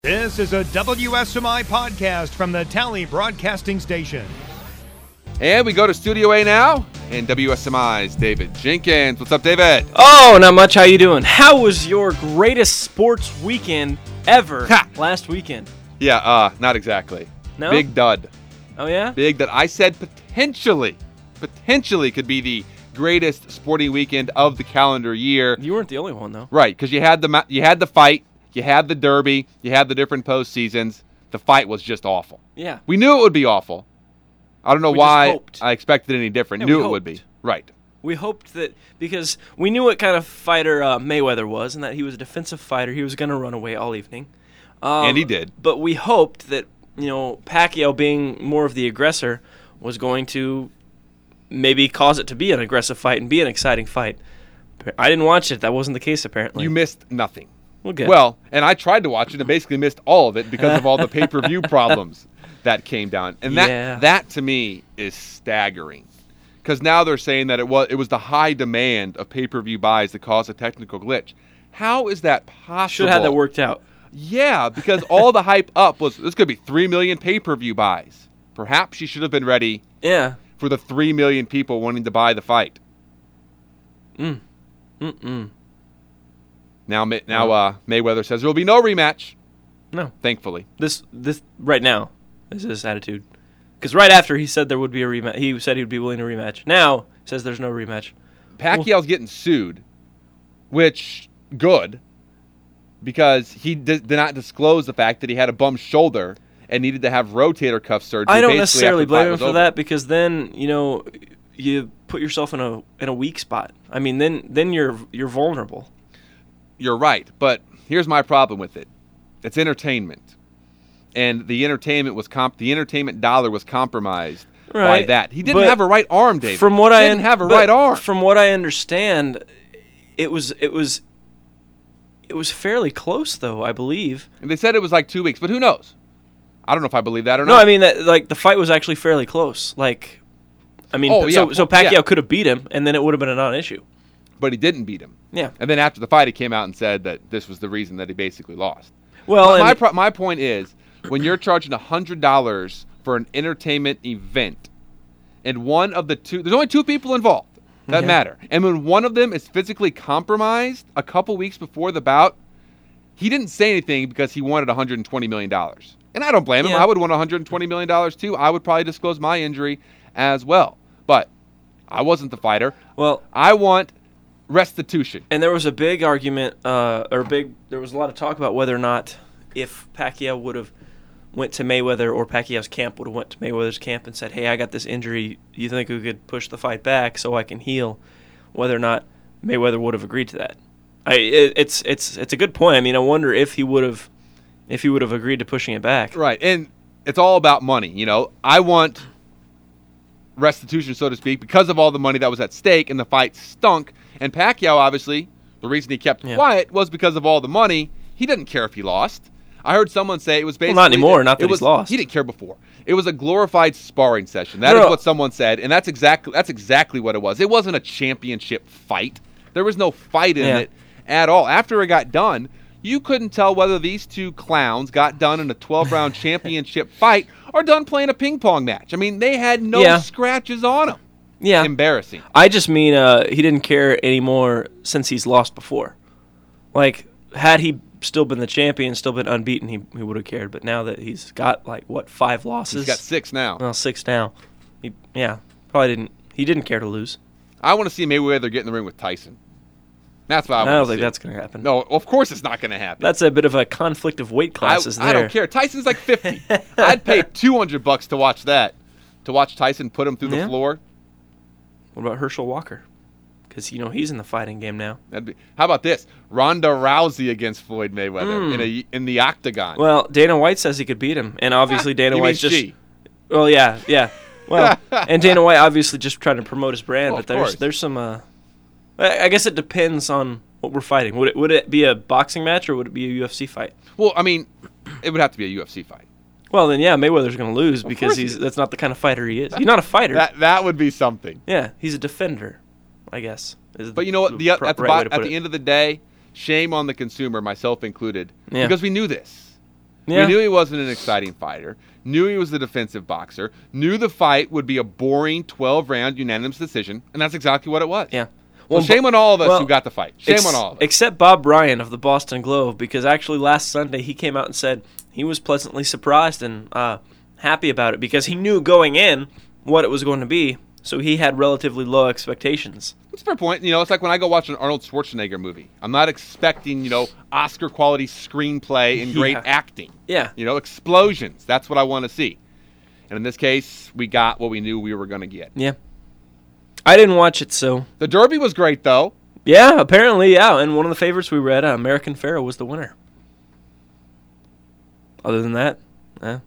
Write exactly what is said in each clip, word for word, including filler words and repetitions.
This is a W S M I podcast from the Tally Broadcasting Station. And we go to Studio A now, and W S M I's David Jenkins. What's up, David? Oh, not much. How you doing? How was your greatest sports weekend ever Ha! last weekend? Yeah, uh, not exactly. No? Big dud. Oh, yeah? Big dud. I said potentially, potentially could be the greatest sporting weekend of the calendar year. You weren't the only one, though. Right, because you had the ma- you had the fight, you had the derby, you had the different postseasons. The fight was just awful. Yeah. We knew it would be awful. I don't know We just why hoped. I expected any different. Yeah, Knew we it would be. hoped. Right. We hoped that because we knew what kind of fighter uh, Mayweather was and that he was a defensive fighter. He was going to run away all evening. Um, And he did. But we hoped that, you know, Pacquiao being more of the aggressor was going to maybe cause it to be an aggressive fight and be an exciting fight. I didn't watch it. That wasn't the case, apparently. You missed nothing. Well, good. Well, and I tried to watch it and basically missed all of it because of all the pay-per-view problems that came down. And that Yeah. that to me is staggering. Because now they're saying that it was it was the high demand of pay-per-view buys that caused a technical glitch. How is that possible? Should have had that worked out. Yeah, because all the hype up was this could be three million pay-per-view buys. Perhaps you should have been ready Yeah. for the three million people wanting to buy the fight. Mm. Mm-mm. Now, Ma- now uh, Mayweather says there will be no rematch, No. thankfully. This this right now is his attitude. Because right after he said there would be a rematch, he said he would be willing to rematch. Now he says there's no rematch. Pacquiao's getting sued, which, good, because he did, did not disclose the fact that he had a bum shoulder and needed to have rotator cuff surgery. I don't basically necessarily after the fight blame him was for over. that because then you know you put yourself in a in a weak spot. I mean, then then you're you're vulnerable. You're right, but here's my problem with it. It's entertainment. And the entertainment was comp- the entertainment dollar was compromised by Right, that. He didn't but have a right arm, David. From what he I didn't have a but right arm. From what I understand, it was it was it was fairly close though. I believe. And they said it was like two weeks, but who knows? I don't know if I believe that or No, not. I mean that like the fight was actually fairly close. Like, I mean, Oh, so yeah, so yeah. Pacquiao could have beat him, and then it would have been a non-issue. But he didn't beat him. Yeah. And then after the fight, he came out and said that this was the reason that he basically lost. Well, my, my, and- pro- my point is, when you're charging one hundred dollars for an entertainment event, and one of the two, there's only two people involved that Yeah. matter. And when one of them is physically compromised a couple weeks before the bout, he didn't say anything because he wanted one hundred twenty million dollars. And I don't blame him. Yeah. I would want one hundred twenty million dollars too. I would probably disclose my injury as well. But I wasn't the fighter. well, I want restitution. and there was a big argument, uh, or big. There was a lot of talk about whether or not if Pacquiao would have went to Mayweather or Pacquiao's camp would have went to Mayweather's camp and said, "Hey, I got this injury. You think we could push the fight back so I can heal?" Whether or not Mayweather would have agreed to that. I it, it's it's it's a good point. I mean, I wonder if he would have if he would have agreed to pushing it back. Right, and it's all about money. You know, I want restitution, so to speak, because of all the money that was at stake, and the fight stunk. And Pacquiao, obviously, the reason he kept Yeah. quiet was because of all the money. He didn't care if he lost. I heard someone say it was basically... Well, not anymore, not it that was, he's lost. He didn't care before. It was a glorified sparring session. That No, is no. what someone said, and that's exactly that's exactly what it was. It wasn't a championship fight. There was no fight in Yeah. it at all. After it got done, you couldn't tell whether these two clowns got done in a twelve-round championship fight or done playing a ping pong match. I mean, they had no Yeah. scratches on them. Yeah. Embarrassing. I just mean uh, he didn't care anymore since he's lost before. Like, had he still been the champion, still been unbeaten, he he would have cared. But now that he's got, like, what, five losses? He's got six now. Well, six now. He, yeah, probably didn't. He didn't care to lose. I want to see Mayweather get in the ring with Tyson. That's what I I, want don't to think see. that's going to happen. No, of course it's not going to happen. That's a bit of a conflict of weight I, classes I there. don't care. Tyson's like fifty. I'd pay two hundred bucks to watch that. To watch Tyson put him through the Yeah. floor. What about Herschel Walker? Because, you know, he's in the fighting game now. That'd be, how about this? Ronda Rousey against Floyd Mayweather Mm. in a in the octagon. Well, Dana White says he could beat him. And obviously Dana You White's mean just... she? Well, yeah, yeah. Well, and Dana White obviously just trying to promote his brand, Well, but of there's course. there's some. Uh, I I guess it depends on what we're fighting. Would it would it be a boxing match or would it be a U F C fight? Well, I mean, it would have to be a U F C fight. Well, then yeah, Mayweather's going to lose because course he he's is. that's not the kind of fighter he is. He's not a fighter. That that would be something. yeah, he's a defender, I guess. is But you know what? The, pro- at the, right way bo- to at put the it. end of the day, shame on the consumer, myself included, Yeah. because we knew this. Yeah. We knew he wasn't an exciting fighter. Knew he was a defensive boxer. Knew the fight would be a boring twelve-round unanimous decision, and that's exactly what it was. Yeah. Well, shame on all of us well, who got the fight. Shame ex- on all of us. Except Bob Bryan of the Boston Globe, because actually last Sunday he came out and said he was pleasantly surprised and uh, happy about it because he knew going in what it was going to be, so he had relatively low expectations. That's a fair point. You know, it's like when I go watch an Arnold Schwarzenegger movie. I'm not expecting, you know, Oscar-quality screenplay and great Yeah. acting. Yeah. You know, explosions. That's what I want to see. And in this case, we got what we knew we were going to get. Yeah. I didn't watch it, so... The Derby was great, though. Yeah, apparently, yeah. And one of the favorites we read, uh, American Pharaoh, was the winner. Other than that, eh.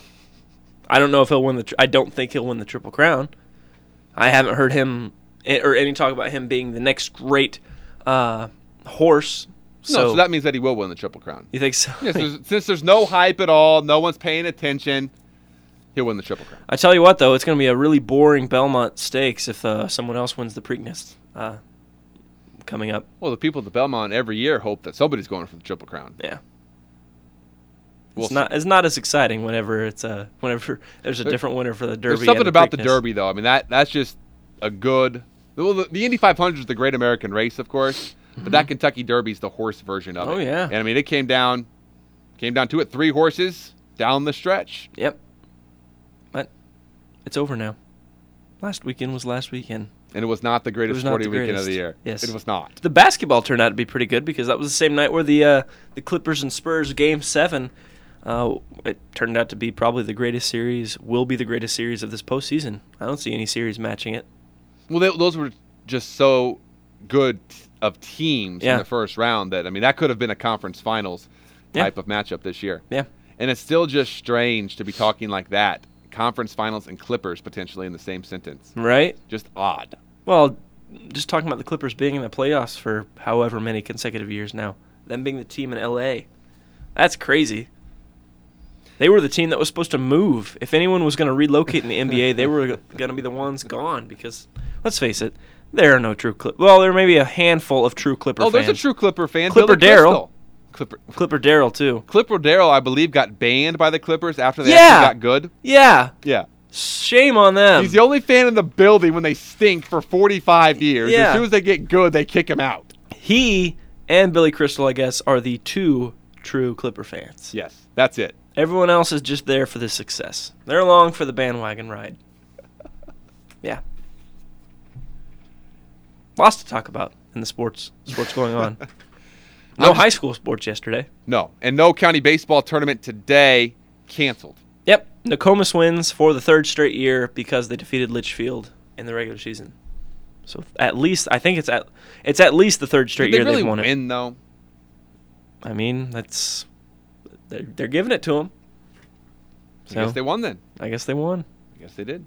I don't know if he'll win the... Tri- I don't think he'll win the Triple Crown. I haven't heard him... or any talk about him being the next great uh, horse. So, No, so that means that he will win the Triple Crown. you think so? Yes, there's- since there's no hype at all, no one's paying attention, he'll win the Triple Crown. I tell you what, though, it's going to be a really boring Belmont Stakes if uh, someone else wins the Preakness uh, coming up. Well, the people at the Belmont every year hope that somebody's going for the Triple Crown. Yeah. We'll It's see. not. It's not as exciting whenever it's uh, whenever there's a There- different winner for the Derby. There's something and the about the Preakness. Derby, though. I mean, that that's just a good... Well, the, the Indy five hundred is the great American race, of course, but that Kentucky Derby is the horse version of Oh, it. yeah. And, I mean, it came down, came down to it, three horses down the stretch. Yep. But it's over now. Last weekend was last weekend. And it was not the greatest was not sporting the weekend of the greatest. year. Yes. It was not. The basketball turned out to be pretty good because that was the same night where the uh, the Clippers and Spurs game seven. Uh, it turned out to be probably the greatest series. Will be the greatest series of this postseason. I don't see any series matching it. Well, they, those were just so good t- of teams Yeah. in the first round that, I mean, that could have been a conference finals Yeah. type of matchup this year. Yeah. And it's still just strange to be talking like that. Conference finals and Clippers potentially in the same sentence. Right. Just odd. Well, just talking about the Clippers being in the playoffs for however many consecutive years now, them being the team in L A, that's crazy. They were the team that was supposed to move. If anyone was going to relocate in the N B A, they were going to be the ones gone because, let's face it, there are no true Clip. Well, there may be a handful of true Clipper Oh, fans. there's a true Clipper fan. Clipper Billy Darryl. Crystal. Clipper. Clipper Darryl too. Clipper Darryl, I believe, got banned by the Clippers after they Yeah. actually got good. Yeah, Yeah. shame on them. He's the only fan in the building when they stink for forty-five years. Yeah. As soon as they get good, they kick him out. He and Billy Crystal, I guess, are the two true Clipper fans. Yes, that's it. Everyone else is just there for the success. They're along for the bandwagon ride. Yeah. Lots to talk about in the sports sports going on. No I'm just- high school sports yesterday. No. And no county baseball tournament today. Canceled. Yep. Nokomis wins for the third straight year because they defeated Litchfield in the regular season. So at least I think it's at it's at least the third straight Did they year really they've won win, though? it. I mean, that's they're, they're giving it to them. I So guess they won then. I guess they won. I guess they did.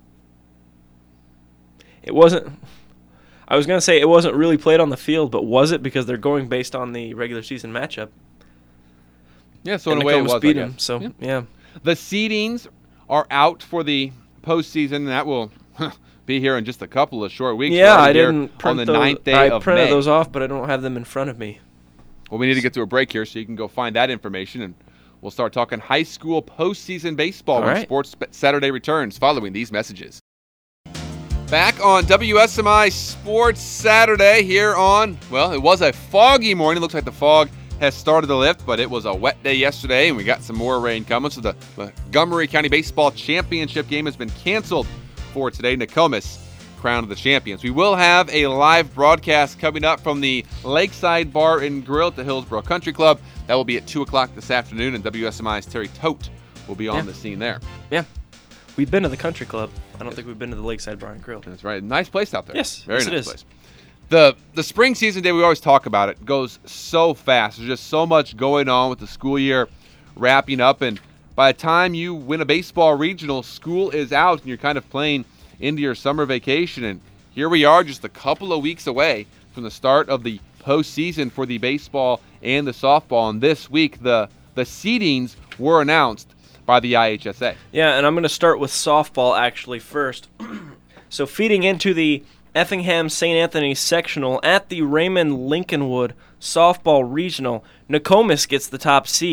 It wasn't. I was gonna say it wasn't really played on the field, but was it? Because they're going based on the regular season matchup. Yeah, so in and a way it Nokomis was, I beat guess. them. So Yeah. yeah. The seedings are out for the postseason, and that will be here in just a couple of short weeks. Yeah, We're I already here didn't print on the those. ninth day I of printed May. those off, but I don't have them in front of me. Well, we need to get to a break here so you can go find that information, and we'll start talking high school postseason baseball All when right. Sports Saturday returns following these messages. Back on W S M I Sports Saturday here on, well, it was a foggy morning. Looks like the fog has started to lift, but it was a wet day yesterday, and we got some more rain coming. So the Montgomery County Baseball Championship game has been canceled for today. Nokomis crowned the champions. We will have a live broadcast coming up from the Lakeside Bar and Grill at the Hillsborough Country Club. That will be at two o'clock this afternoon, and W S M I's Terry Tote will be on Yeah. the scene there. Yeah. We've been to the country club. I don't think we've been to the Lakeside Bar and Grill. That's right. Nice place out there. Yes, Very yes, it nice is. place. The the spring season day, we always talk about it, goes so fast. There's just so much going on with the school year wrapping up, and by the time you win a baseball regional, school is out and you're kind of playing into your summer vacation. And here we are just a couple of weeks away from the start of the postseason for the baseball and the softball. And this week, the the seedings were announced by the I H S A. Yeah, and I'm going to start with softball actually first. So feeding into the Effingham Saint Anthony sectional at the Raymond Lincolnwood softball regional, Nokomis gets the top seed.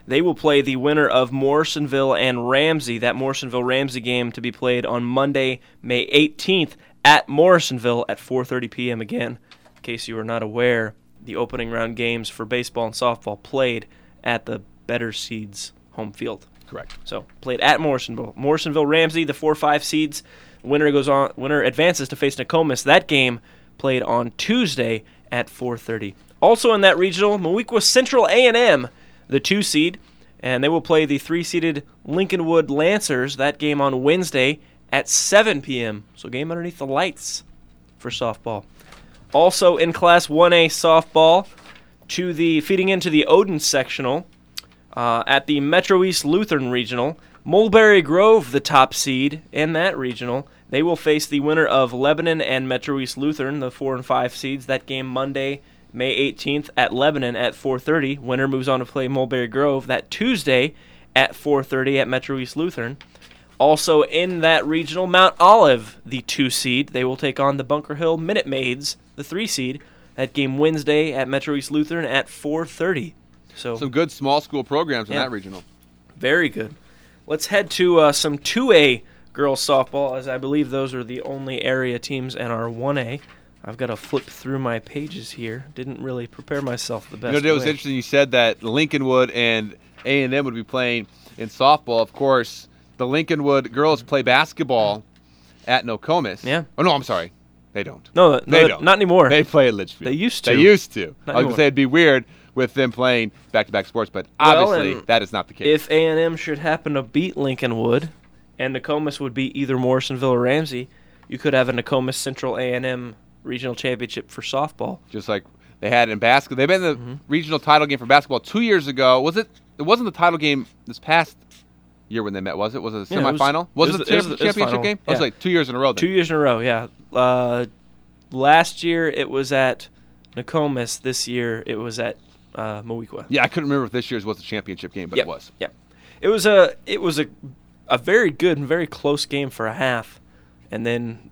They will play the winner of Morrisonville and Ramsey. That Morrisonville-Ramsey game to be played on Monday, May eighteenth at Morrisonville at four thirty p.m. again. In case you are not aware, the opening round games for baseball and softball played at the Better Seeds home field. Correct. So played at Morrisonville. Morrisonville-Ramsey, the four five seeds. Winner goes on. Winner advances to face Nokomis. That game played on Tuesday at four thirty. Also in that regional, Moweaqua Central A and M, the two seed, and they will play the three-seeded Lincolnwood Lancers. That game on Wednesday at seven p.m. So game underneath the lights for softball. Also in Class one A softball, to the feeding into the Odin sectional uh, at the Metro East Lutheran Regional, Mulberry Grove, the top seed in that regional. They will face the winner of Lebanon and Metro East Lutheran, the four and five seeds. That game Monday, May eighteenth at Lebanon at four thirty. Winner moves on to play Mulberry Grove that Tuesday at four thirty at Metro East Lutheran. Also in that regional, Mount Olive, the two seed. They will take on the Bunker Hill Minute Maids, the three seed. That game Wednesday at Metro East Lutheran at four thirty. So some good small school programs in yeah, that regional. Very good. Let's head to uh, some two A girls softball, as I believe those are the only area teams in our one A. I've got to flip through my pages here. Didn't really prepare myself the best You know, it was way. interesting you said that Lincolnwood and A and M would be playing in softball. Of course, the Lincolnwood girls play basketball at Nokomis. Yeah. Oh, no, I'm sorry. They don't. No, no They don't. not anymore. They play at Litchfield. They used to. They used to. Not I was going anymore. to say it'd be weird with them playing back-to-back sports, but Well, obviously and that is not the case. If A and M should happen to beat Lincolnwood, and Nokomis would be either Morrisonville or Ramsey, you could have a Nokomis Central A and M regional championship for softball. Just like they had in basketball. They've been in the Mm-hmm. regional title game for basketball two years ago. Was it? It wasn't the title game this past year when they met, was it? Was it a Yeah, it was- semifinal? was, it it was- the it was- champ- it was championship final, game? It was yeah. like two years in a row then. Two years in a row, yeah. Uh, last year it was at Nokomis. This year it was at uh, Moweaqua. Yeah, I couldn't remember if this year's was the championship game, but Yep. it was. Yeah, it was a it was a a very good and very close game for a half, and then,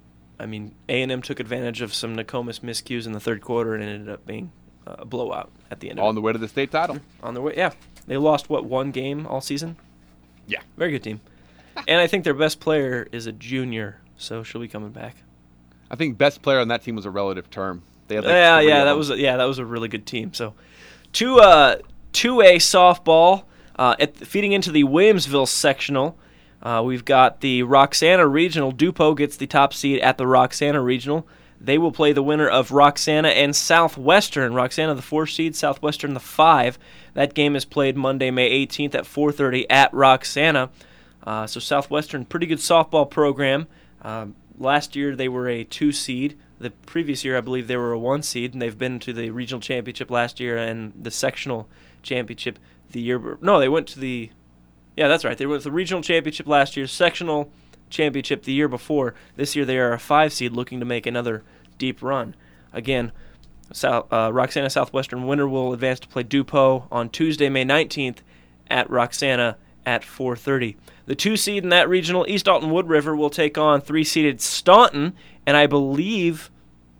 I mean, A and M took advantage of some Nokomis miscues in the third quarter and it ended up being a blowout at the end of On it. the way to the state title. On their way, yeah. They lost what one game all season. Yeah. Very good team, and I think their best player is a junior, so she'll be coming back. I think best player on that team was a relative term. They had like yeah, three yeah, of that them. was a, yeah, that was a really good team. So, two uh two A softball uh, at feeding into the Williamsville sectional. Uh, we've got the Roxana Regional. Dupo gets the top seed at the Roxana Regional. They will play the winner of Roxana and Southwestern. Roxana the four seed, Southwestern the five. That game is played Monday, May eighteenth at four thirty at Roxana. Uh, so Southwestern, pretty good softball program. Um, last year they were a two seed. The previous year, I believe, they were a one seed, and they've been to the regional championship last year and the sectional championship the year. No, they went to the. Yeah, that's right. They went to the regional championship last year, sectional championship the year before. This year they are a five seed looking to make another deep run. Again, South, uh, Roxana Southwestern winner will advance to play Dupo on Tuesday, May nineteenth at Roxana at four thirty. The two seed in that regional, East Alton Wood River, will take on three-seeded Staunton, and I believe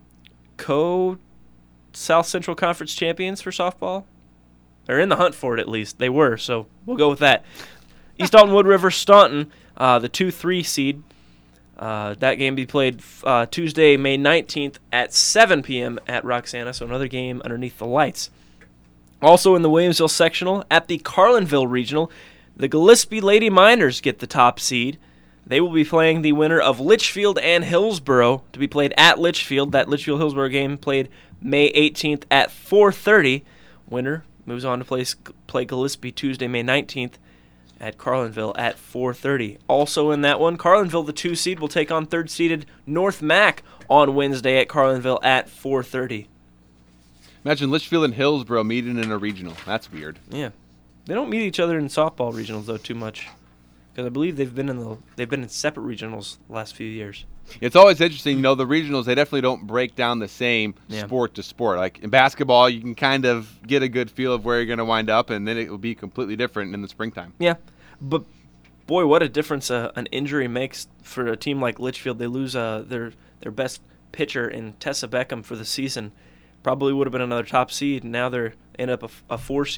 co-South Central Conference champions for softball. They're in the hunt for it, at least. They were, so we'll go with that. East Alton Wood River, Staunton, uh, the two three seed. Uh, that game be played uh, Tuesday, May nineteenth at seven p.m. at Roxana, so another game underneath the lights. Also in the Williamsville sectional, at the Carlinville regional, the Gillespie Lady Miners get the top seed. They will be playing the winner of Litchfield and Hillsboro to be played at Litchfield. That Litchfield-Hillsboro game played May eighteenth at four thirty. Winner moves on to play, play Gillespie Tuesday, May nineteenth at Carlinville at four thirty. Also in that one, Carlinville, the two seed, will take on third-seeded North Mac on Wednesday at Carlinville at four thirty. Imagine Litchfield and Hillsboro meeting in a regional. That's weird. Yeah. They don't meet each other in softball regionals, though, too much. Because I believe they've been in the they've been in separate regionals the last few years. It's always interesting, you know, the regionals, they definitely don't break down the same Yeah. sport to sport. Like in basketball, you can kind of get a good feel of where you're going to wind up, and then it will be completely different in the springtime. Yeah. But, boy, what a difference uh, an injury makes for a team like Litchfield. They lose uh, their their best pitcher in Tessa Beckham for the season. Probably would have been another top seed, and now they're end up a, a four seed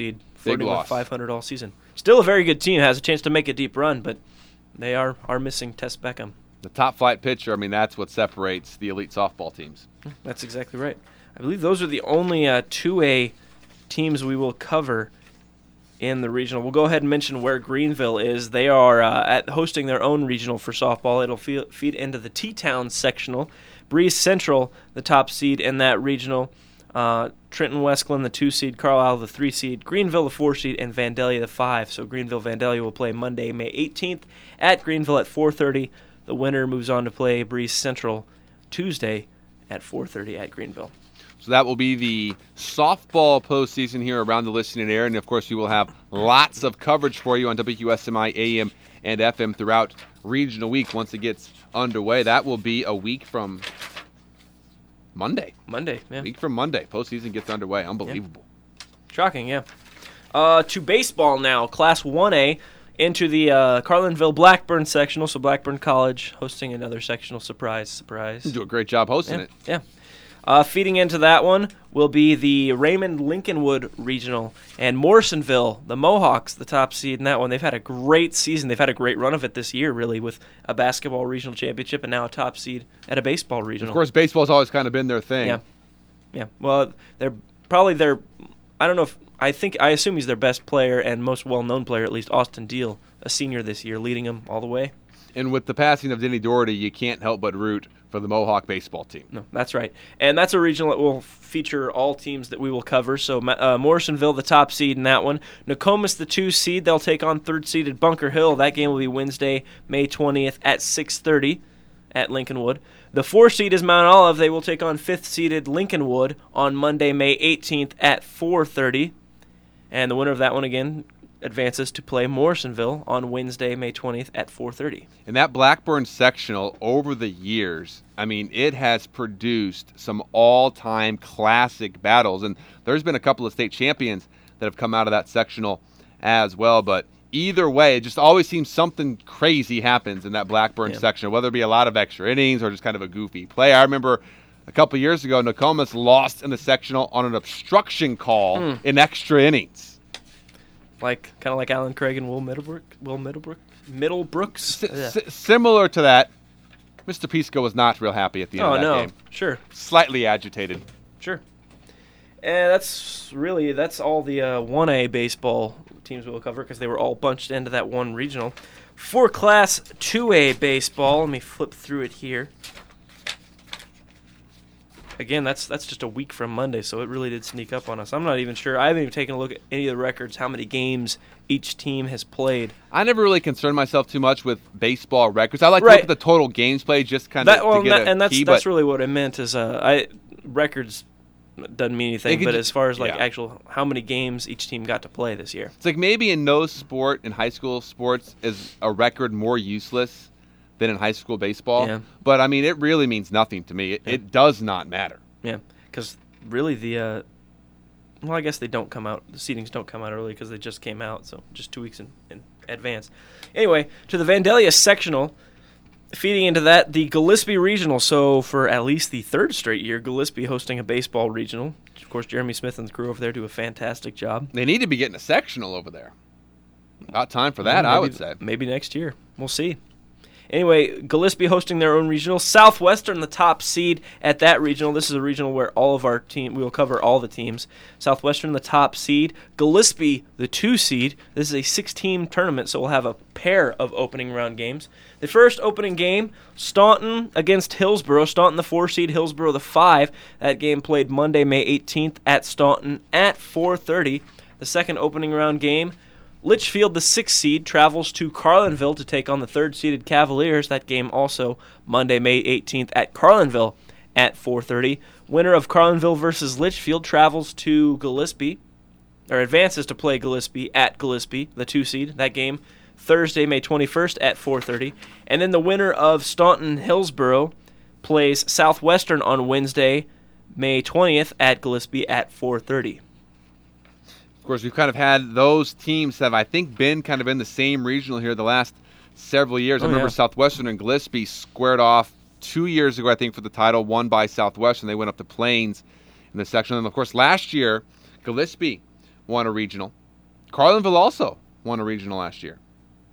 flirting loss. with five hundred all season. Still a very good team. Has a chance to make a deep run, but they are, are missing Tess Beckham. The top flight pitcher, I mean, that's what separates the elite softball teams. That's exactly right. I believe those are the only uh, two A teams we will cover in the regional. We'll go ahead and mention where Greenville is. They are uh, at hosting their own regional for softball. It'll fe- feed into the T-Town sectional. Breeze Central, the top seed in that regional. Uh, Trenton Westland, the two seed. Carlisle, the three seed. Greenville, the four seed, and Vandalia, the five. So Greenville, Vandalia will play Monday, May eighteenth at Greenville at four thirty. The winner moves on to play Breeze Central Tuesday at four thirty at Greenville. So that will be the softball postseason here around the listening area. And, of course, we will have lots of coverage for you on W S M I A M and F M throughout Regional Week once it gets underway. That will be a week from Monday. Monday, yeah. A week from Monday. Postseason gets underway. Unbelievable. Yeah. Shocking, yeah. Uh, to baseball now, Class one A. Into the uh, Carlinville-Blackburn sectional, so Blackburn College hosting another sectional. Surprise, surprise. You do a great job hosting yeah, it. Yeah. Uh, feeding into that one will be the Raymond-Lincolnwood Regional and Morrisonville, the Mohawks, the top seed in that one. They've had a great season. They've had a great run of it this year, really, with a basketball regional championship and now a top seed at a baseball regional. Of course, baseball's always kind of been their thing. Yeah. Yeah. Well, they're probably their, I don't know if, I think, I assume he's their best player and most well-known player, at least Austin Deal, a senior this year, leading them all the way. And with the passing of Denny Doherty, you can't help but root for the Mohawk baseball team. No, that's right. And that's a regional that will feature all teams that we will cover. So uh, Morrisonville, the top seed in that one. Nokomis, the two seed. They'll take on third-seeded Bunker Hill. That game will be Wednesday, May twentieth at six thirty at Lincolnwood. The four seed is Mount Olive. They will take on fifth-seeded Lincolnwood on Monday, May eighteenth at four thirty. And the winner of that one, again, advances to play Morrisonville on Wednesday, May twentieth at four thirty. And that Blackburn sectional, over the years, I mean, it has produced some all-time classic battles. And there's been a couple of state champions that have come out of that sectional as well. But either way, it just always seems something crazy happens in that Blackburn yeah. sectional, whether it be a lot of extra innings or just kind of a goofy play. I remember a couple years ago, Nokomis lost in the sectional on an obstruction call mm. in extra innings. Like kind of like Alan Craig and Will Middlebrook, Will Middlebrook, Middlebrooks. S- yeah. s- similar to that, Mister Pisco was not real happy at the end oh, of that no. game. Sure. Slightly agitated. Sure. And that's really that's all the uh, one A baseball teams we'll cover because they were all bunched into that one regional. For Class two A baseball, let me flip through it here. Again, that's that's just a week from Monday, so it really did sneak up on us. I'm not even sure. I haven't even taken a look at any of the records, how many games each team has played. I never really concerned myself too much with baseball records. I like to right. look at the total games played, just kind that, of well, to get that, a and that's key, that's but really what I meant is uh, I records doesn't mean anything, but just, as far as like yeah. actual how many games each team got to play this year. It's like maybe in no sport in high school sports is a record more useless than in high school baseball. Yeah. But I mean, it really means nothing to me. It, yeah. it does not matter. Yeah. Because really the, uh, well, I guess they don't come out, the seedings don't come out early because they just came out, so just two weeks in, in advance. Anyway, to the Vandalia sectional, feeding into that, the Gillespie regional. So for at least the third straight year, Gillespie hosting a baseball regional. Of course, Jeremy Smith and the crew over there do a fantastic job. They need to be getting a sectional over there. About time for that, well, maybe, I would say. Maybe next year. We'll see. Anyway, Gillespie hosting their own regional. Southwestern, the top seed at that regional. This is a regional where all of our team, we will cover all the teams. Southwestern, the top seed. Gillespie, the two seed. This is a six-team tournament, so we'll have a pair of opening round games. The first opening game, Staunton against Hillsboro. Staunton, the four seed. Hillsboro, the five. That game played Monday, May eighteenth at Staunton at four thirty. The second opening round game, Litchfield, the sixth seed, travels to Carlinville to take on the third-seeded Cavaliers. That game also Monday, May eighteenth at Carlinville at four thirty. Winner of Carlinville versus Litchfield travels to Gillespie, or advances to play Gillespie at Gillespie, the two seed. That game Thursday, May twenty-first at four thirty. And then the winner of Staunton-Hillsboro plays Southwestern on Wednesday, May twentieth at Gillespie at four thirty. Of course, we've kind of had those teams that have, I think, been kind of in the same regional here the last several years. Oh, I remember yeah. Southwestern and Gillespie squared off two years ago, I think, for the title, won by Southwestern. They went up to Plains in the section. And, of course, last year, Gillespie won a regional. Carlinville also won a regional last year.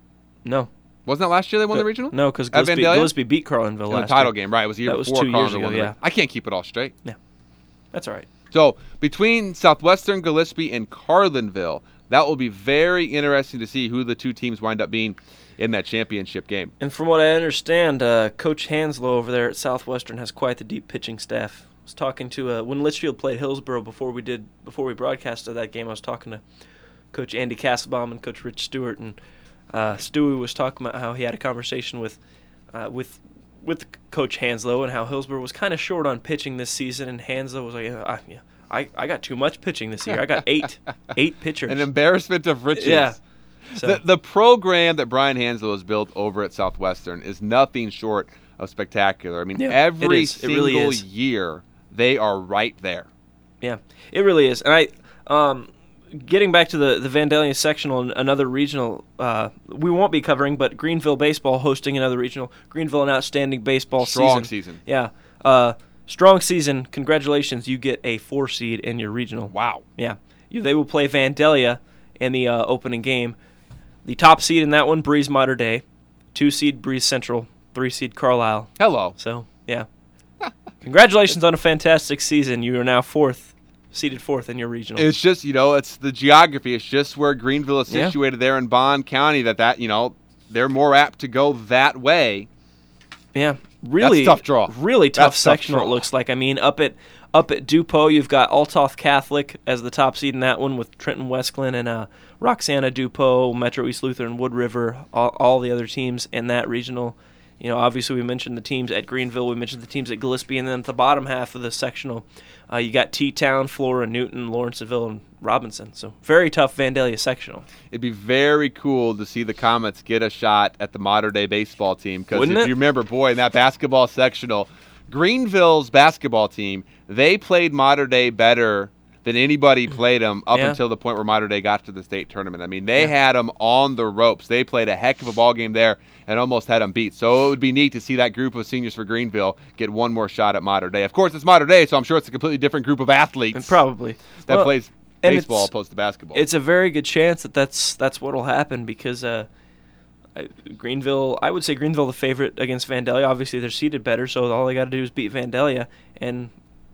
No. Wasn't that last year they won the regional? No, because At Gillespie, Vandalia? Gillespie beat Carlinville In the last title year. game, right. It was the year That was before two years Carlinville ago, won the yeah. regional. I can't keep it all straight. Yeah. That's all right. So between Southwestern, Gillespie, and Carlinville, that will be very interesting to see who the two teams wind up being in that championship game. And from what I understand, uh, Coach Hanslow over there at Southwestern has quite the deep pitching staff. I was talking to uh, when Litchfield played Hillsboro before we did before we broadcasted that game. I was talking to Coach Andy Castlebaum and Coach Rich Stewart, and uh, Stewie was talking about how he had a conversation with uh, with with Coach Hanslow and how Hillsboro was kind of short on pitching this season, and Hanslow was like, I, yeah, I, I got too much pitching this year. I got eight eight pitchers. An embarrassment of riches. Yeah. So. The, the program that Brian Hanslow has built over at Southwestern is nothing short of spectacular. I mean, Yeah, every it is. It single really is. year they are right there. Yeah, it really is. And I, um, getting back to the, the Vandalia sectional, and another regional, uh, we won't be covering, but Greenville baseball hosting another regional. Greenville, an outstanding baseball Strong season. season. Yeah. Uh, strong season. Congratulations. You get a four seed in your regional. Wow. Yeah. You, they will play Vandalia in the uh, opening game. The top seed in that one, Breeze Mater Dei. Two seed, Breeze Central. Three seed, Carlisle. Hello. So, yeah. Congratulations on a fantastic season. You are now fourth, seeded fourth in your regional. It's just, you know, it's the geography. It's just where Greenville is Yeah. situated there in Bond County that, that, you know, they're more apt to go that way. Yeah, really That's tough draw. Really tough That's tough sectional. draw. It looks like. I mean, up at up at Dupo, you've got Altoth Catholic as the top seed in that one, with Trenton Westclin and uh, Roxana Dupo, Metro East Lutheran, Wood River, all, all the other teams in that regional. You know, obviously we mentioned the teams at Greenville, we mentioned the teams at Gillespie, and then at the bottom half of the sectional, uh, you got T-Town, Flora, Newton, Lawrenceville, and Robinson. So very tough Vandalia sectional. It'd be very cool to see the Comets get a shot at the Mater Dei baseball team. Because if Wouldn't it? you remember, boy, in that basketball sectional, Greenville's basketball team, they played Mater Dei better than anybody played them up Yeah. until the point where Mater Dei got to the state tournament. I mean, they Yeah. had them on the ropes. They played a heck of a ball game there and almost had them beat. So it would be neat to see that group of seniors for Greenville get one more shot at Mater Dei. Of course, it's Mater Dei, so I'm sure it's a completely different group of athletes And probably. that Well, plays and baseball it's- opposed to basketball. It's a very good chance that that's that's what'll happen because uh, I- Greenville, I would say Greenville the favorite against Vandalia. Obviously, they're seeded better, so all they got to do is beat Vandalia, and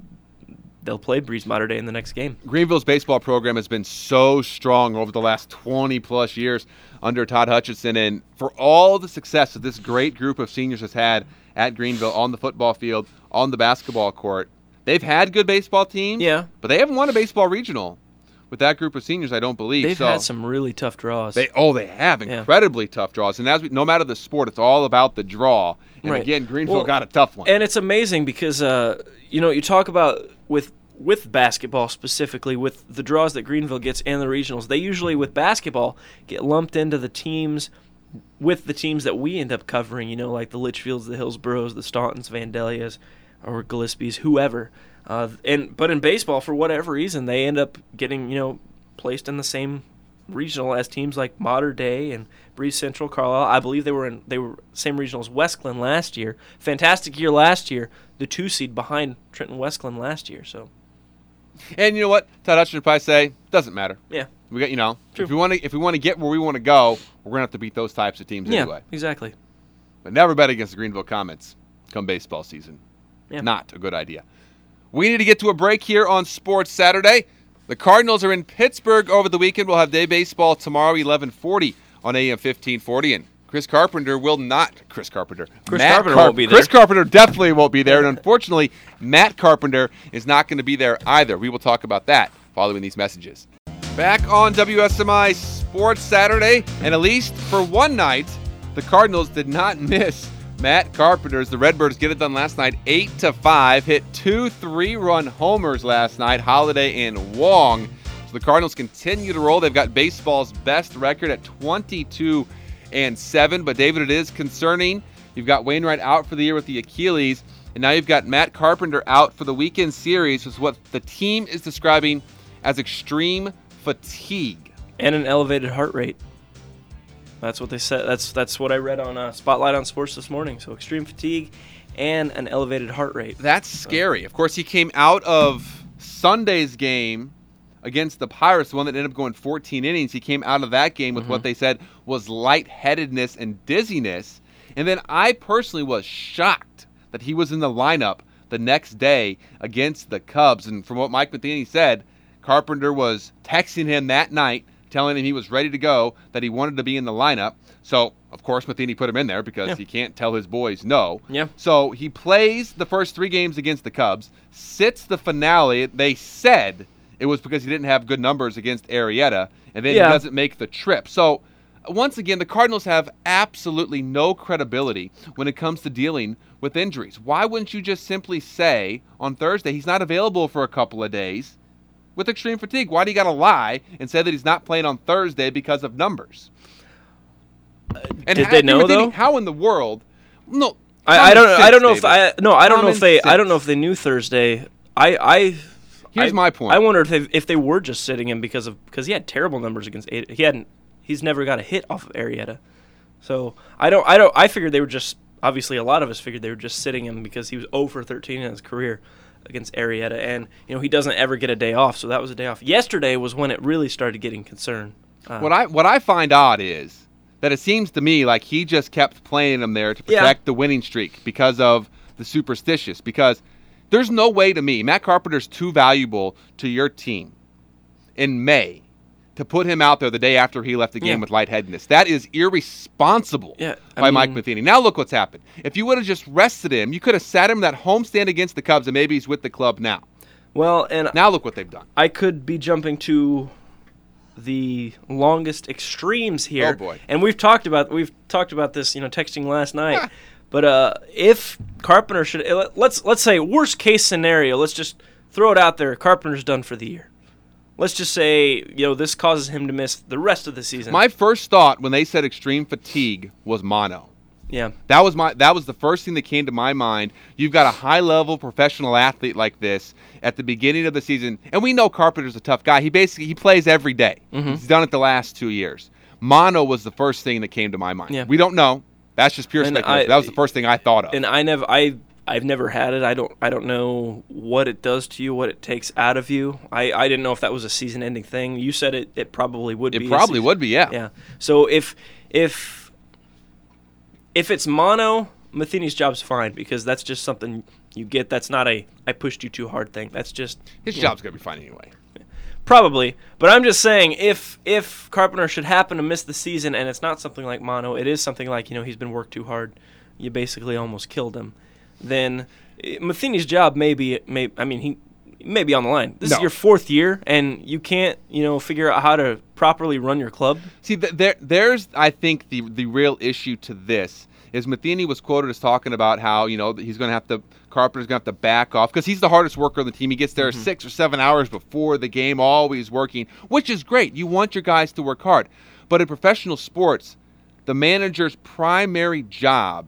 they'll play Breeze Mater Dei in the next game. Greenville's baseball program has been so strong over the last twenty plus years under Todd Hutchinson, and for all the success that this great group of seniors has had at Greenville on the football field, on the basketball court, they've had good baseball teams, Yeah. but they haven't won a baseball regional with that group of seniors, I don't believe. They've so had some really tough draws. They oh they have Yeah. incredibly tough draws, and as we, no matter the sport, it's all about the draw. And Right. again, Greenville Well, got a tough one. And it's amazing because uh, you know, you talk about with with basketball specifically, with the draws that Greenville gets and the regionals, they usually with basketball get lumped into the teams with the teams that we end up covering, you know, like the Litchfields, the Hillsboroughs, the Stauntons, Vandalias, or Gillespies, whoever. Uh, and but in baseball, for whatever reason, they end up getting, you know, placed in the same regional as teams like Mater Dei and Breeze Central, Carlisle. I believe they were in they were same regional as Westclin last year. Fantastic year last year. The two seed behind Trenton Westclin last year. So And you know what? Todd Hutchinson would probably say, doesn't matter. yeah, We got, you know, True. if we want to, if we want to get where we want to go, we're gonna have to beat those types of teams yeah, anyway. exactly. But never bet against the Greenville Comets come baseball season. Yeah. Not a good idea. We need to get to a break here on Sports Saturday. The Cardinals are in Pittsburgh over the weekend. We'll have day baseball tomorrow, eleven forty on A M fifteen forty, and Chris Carpenter will not. Chris Carpenter. Chris Matt Carpenter Car- won't be there. Chris Carpenter definitely won't be there, and unfortunately, Matt Carpenter is not going to be there either. We will talk about that following these messages. Back on W S M I Sports Saturday, and at least for one night, the Cardinals did not miss Matt Carpenter's. The Redbirds get it done last night, eight to five, hit two three-run homers last night, Holiday and Wong. So the Cardinals continue to roll. They've got baseball's best record at twenty-two and seven. But David, it is concerning. You've got Wainwright out for the year with the Achilles, and now you've got Matt Carpenter out for the weekend series, which is what the team is describing as extreme fatigue. And an elevated heart rate. That's what they said. That's that's what I read on uh, Spotlight on Sports this morning. So extreme fatigue and an elevated heart rate. That's scary. Of course, he came out of Sunday's game against the Pirates, the one that ended up going fourteen innings. He came out of that game with mm-hmm. what they said was lightheadedness and dizziness. And then I personally was shocked that he was in the lineup the next day against the Cubs. And from what Mike Matheny said, Carpenter was texting him that night, telling him he was ready to go, that he wanted to be in the lineup. So, of course, Matheny put him in there because yeah. he can't tell his boys no. Yeah. So he plays the first three games against the Cubs, sits the finale. They said it was because he didn't have good numbers against Arrieta, and then yeah. he doesn't make the trip. So, once again, the Cardinals have absolutely no credibility when it comes to dealing with injuries. Why wouldn't you just simply say on Thursday he's not available for a couple of days with extreme fatigue? Why do you got to lie and say that he's not playing on Thursday because of numbers? Uh, and did they know though? How in the world? No, I, I don't. Sense, I don't know David. if I. No, I don't common know if they. Sense. I don't know if they knew Thursday. I. I Here's I, my point. I wonder if they if they were just sitting him because of because he had terrible numbers against. He hadn't. He's never got a hit off of Arrieta. So I don't. I don't. I figured they were just. Obviously, a lot of us figured they were just sitting him because he was zero for thirteen in his career against Arrieta, and you know he doesn't ever get a day off. So that was a day off. Yesterday was when it really started getting concerned. Uh, what I what I find odd is that it seems to me like he just kept playing him there to protect yeah. the winning streak because of the superstitious. Because there's no way to me, Matt Carpenter's too valuable to your team in May to put him out there the day after he left the game yeah. with lightheadedness. That is irresponsible yeah, by mean, Mike Matheny. Now look what's happened. If you would have just rested him, you could have sat him that homestand against the Cubs, and maybe he's with the club now. Well, and now look what they've done. I could be jumping to the longest extremes here. Oh boy! And we've talked about we've talked about this, you know, texting last night. But uh, if Carpenter should let's let's say worst case scenario, let's just throw it out there. Carpenter's done for the year. Let's just say, you know, this causes him to miss the rest of the season. My first thought when they said extreme fatigue was mono. Yeah. That was my that was the first thing that came to my mind. You've got a high-level professional athlete like this at the beginning of the season, and we know Carpenter's a tough guy. He basically he plays every day. Mm-hmm. He's done it the last two years. Mono was the first thing that came to my mind. Yeah. We don't know. That's just pure and speculation. I, that was the first thing I thought of. And I never I I've never had it. I don't I don't know what it does to you, what it takes out of you. I, I didn't know if that was a season-ending thing. You said it it probably would it be. It probably would be, yeah. Yeah. So if if If it's mono, Matheny's job's fine because that's just something you get. That's not a I pushed you too hard thing. That's just his job's know. gonna be fine anyway. Probably, but I'm just saying if if Carpenter should happen to miss the season and it's not something like mono, it is something like you know he's been worked too hard, you basically almost killed him. Then Matheny's job may be may I mean he may be on the line. This no. is your fourth year and you can't you know figure out how to properly run your club. See, th- there there's I think the the real issue to this is Matheny was quoted as talking about how you know he's going to have to Carpenter's going to have to back off because he's the hardest worker on the team. He gets there mm-hmm. six or seven hours before the game, always working, which is great. You want your guys to work hard. But in professional sports, the manager's primary job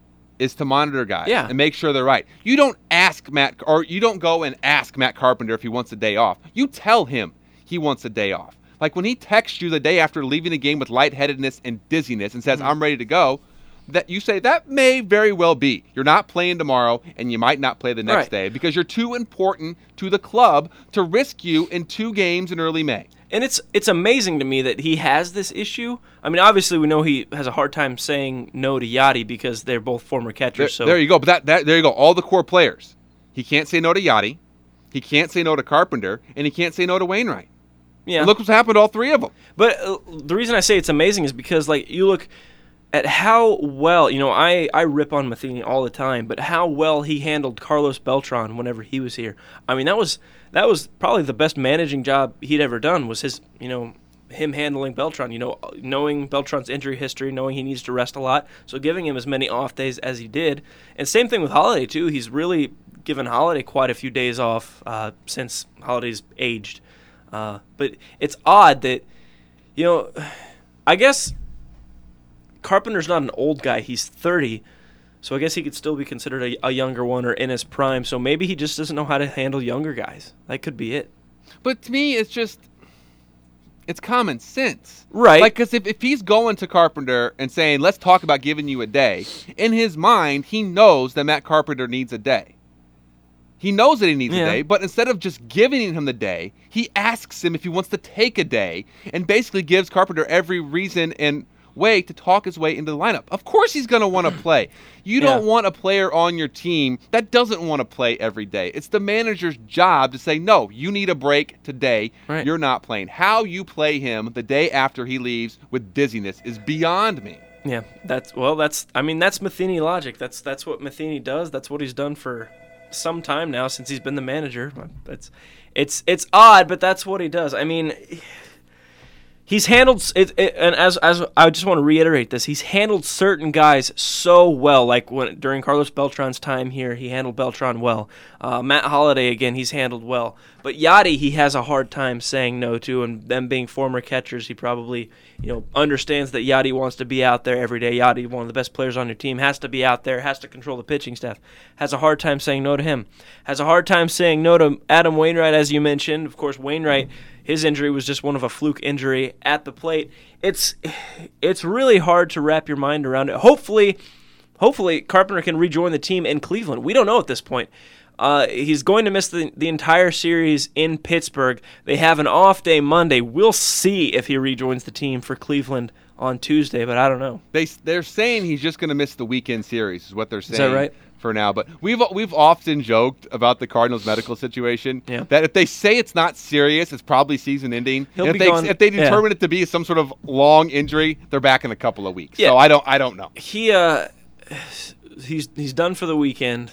is to monitor guys yeah. and make sure they're right. You don't ask Matt, or you don't go and ask Matt Carpenter if he wants a day off. You tell him he wants a day off. Like when he texts you the day after leaving the game with lightheadedness and dizziness and says, mm-hmm. I'm ready to go, that you say that may very well be. You're not playing tomorrow, and you might not play the next right. day because you're too important to the club to risk you in two games in early May. And it's it's amazing to me that he has this issue. I mean, obviously we know he has a hard time saying no to Yachty because they're both former catchers. There, so there you go. But that, that there you go. All the core players. He can't say no to Yachty. He can't say no to Carpenter, and he can't say no to Wainwright. Yeah. And look what's happened to all three of them. But uh, the reason I say it's amazing is because like you look at how well, you know, I, I rip on Matheny all the time, but how well he handled Carlos Beltran whenever he was here. I mean, that was that was probably the best managing job he'd ever done was his, you know, him handling Beltran, you know, knowing Beltran's injury history, knowing he needs to rest a lot, so giving him as many off days as he did. And same thing with Holiday, too. He's really given Holiday quite a few days off uh, since Holiday's aged. Uh, but it's odd that, you know, I guess Carpenter's not an old guy. He's thirty, so I guess he could still be considered a, a younger one or in his prime. So maybe he just doesn't know how to handle younger guys. That could be it. But to me, it's just, it's common sense. Right. Like, because if, if he's going to Carpenter and saying, let's talk about giving you a day, in his mind, he knows that Matt Carpenter needs a day. He knows that he needs Yeah. a day, but instead of just giving him the day, he asks him if he wants to take a day and basically gives Carpenter every reason and way to talk his way into the lineup. Of course he's going to want to play. You don't Yeah. want a player on your team that doesn't want to play every day. It's the manager's job to say, no, you need a break today. Right. You're not playing. How you play him the day after he leaves with dizziness is beyond me. Yeah, that's well. That's I mean that's Matheny logic. That's that's what Matheny does. That's what he's done for some time now since he's been the manager. That's it's it's odd, but that's what he does. I mean, he's handled it, it and as as I just want to reiterate this, he's handled certain guys so well. Like when during Carlos Beltran's time here, he handled Beltran well. Uh, Matt Holliday again, he's handled well. But Yadi, he has a hard time saying no to, and them being former catchers, he probably you know understands that Yadi wants to be out there every day. Yadi, one of the best players on your team, has to be out there, has to control the pitching staff. Has a hard time saying no to him. Has a hard time saying no to Adam Wainwright, as you mentioned. Of course, Wainwright, his injury was just one of a fluke injury at the plate. It's it's really hard to wrap your mind around it. Hopefully, hopefully Carpenter can rejoin the team in Cleveland. We don't know at this point. Uh, he's going to miss the, the entire series in Pittsburgh. They have an off day Monday. We'll see if he rejoins the team for Cleveland on Tuesday, but I don't know. They they're saying he's just going to miss the weekend series, is what they're saying. Is that right? For now, but we've we've often joked about the Cardinals' medical situation. Yeah. That if they say it's not serious, it's probably season-ending. He'll if be they gone- if they yeah. determine it to be some sort of long injury, they're back in a couple of weeks. Yeah. So I don't I don't know. He uh, he's he's done for the weekend,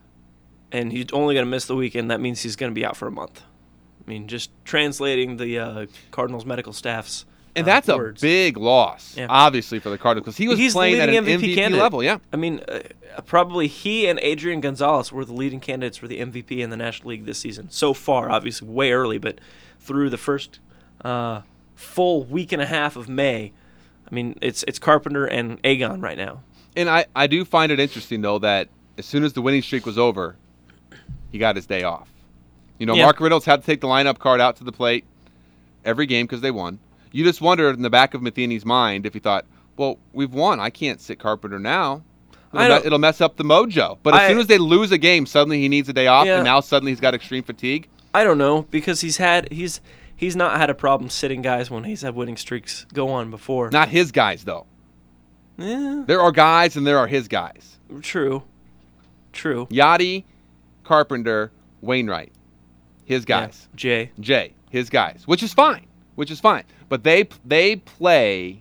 and he's only going to miss the weekend. That means he's going to be out for a month. I mean, just translating the uh, Cardinals medical staff's And uh, that's words. a big loss, Yeah. obviously, for the Cardinals because he was He's the playing at leading an M V P M V P candidate. level. Yeah. I mean, uh, probably he and Adrian Gonzalez were the leading candidates for the M V P in the National League this season. So far, obviously, way early, but through the first uh, full week and a half of May, I mean, it's it's Carpenter and Agon right now. And I, I do find it interesting, though, that as soon as the winning streak was over, he got his day off. You know, Yeah. Mark Reynolds had to take the lineup card out to the plate every game because they won. You just wondered in the back of Matheny's mind if he thought, well, we've won. I can't sit Carpenter now. It'll, I me- don't- it'll mess up the mojo. But as I- soon as they lose a game, suddenly he needs a day off, Yeah. and now suddenly he's got extreme fatigue. I don't know because he's had he's he's not had a problem sitting guys when he's had winning streaks go on before. Not his guys, though. Yeah, There are guys, and there are his guys. true, true. Yachty, Carpenter, Wainwright, his guys. Yeah. Jay. Jay, his guys, which is fine, which is fine. But they they play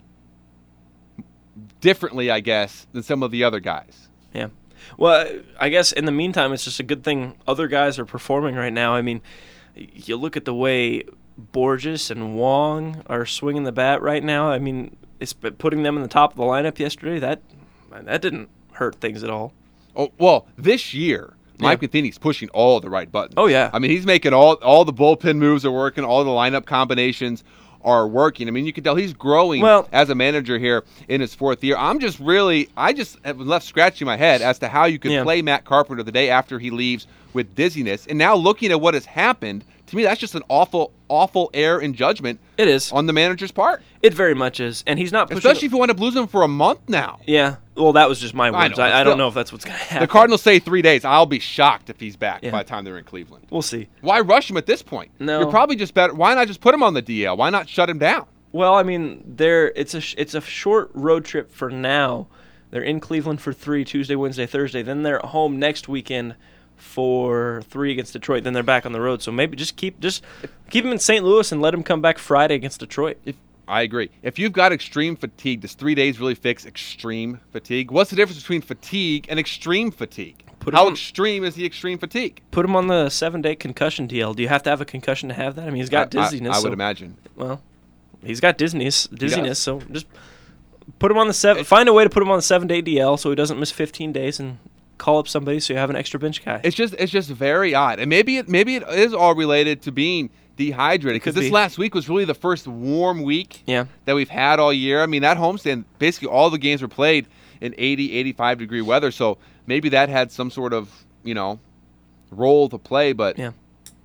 differently, I guess, than some of the other guys. Yeah. Well, I guess in the meantime, it's just a good thing other guys are performing right now. I mean, you look at the way Borges and Wong are swinging the bat right now. I mean, it's putting them in the top of the lineup yesterday. That that didn't hurt things at all. Oh well, this year, Mike Yeah. Matheny's pushing all the right buttons. Oh, yeah. I mean, he's making all all the bullpen moves are working, all the lineup combinations are working. I mean, you can tell he's growing Well- as a manager here in his fourth year. I'm just really, I just have been left scratching my head as to how you could Yeah. play Matt Carpenter the day after he leaves with dizziness. And now looking at what has happened, to me, that's just an awful, awful error in judgment It is. on the manager's part. It very much is, and he's not pushing. Especially if you wind up losing him for a month now. Yeah. Well, that was just my I words. know, I, I, still- don't know if that's what's going to happen. The Cardinals say three days. I'll be shocked if he's back Yeah. by the time they're in Cleveland. We'll see. Why rush him at this point? No. You're probably just better. Why not just put him on the D L? Why not shut him down? Well, I mean, they're it's a sh- it's a short road trip for now. They're in Cleveland for three Tuesday, Wednesday, Thursday. Then they're at home next weekend for three against Detroit. Then they're back on the road. So maybe just keep just keep him in Saint Louis and let him come back Friday against Detroit. If I agree. If you've got extreme fatigue, does three days really fix extreme fatigue? What's the difference between fatigue and extreme fatigue? Put him How on- extreme is the extreme fatigue? Put him on the seven-day concussion D L. Do you have to have a concussion to have that? I mean, he's got I- I- dizziness. I, would so- imagine. Well, he's got dizziness. Dizziness. does. So just put him on the seven. Find a way to put him on the seven-day D L so he doesn't miss fifteen days, and call up somebody so you have an extra bench guy. It's just it's just very odd, and maybe it maybe it is all related to being dehydrated because could this be. last week was really the first warm week Yeah. that we've had all year. I mean, that homestand, basically all the games were played in eighty, eighty-five degree weather, so maybe that had some sort of, you know, role to play, but Yeah.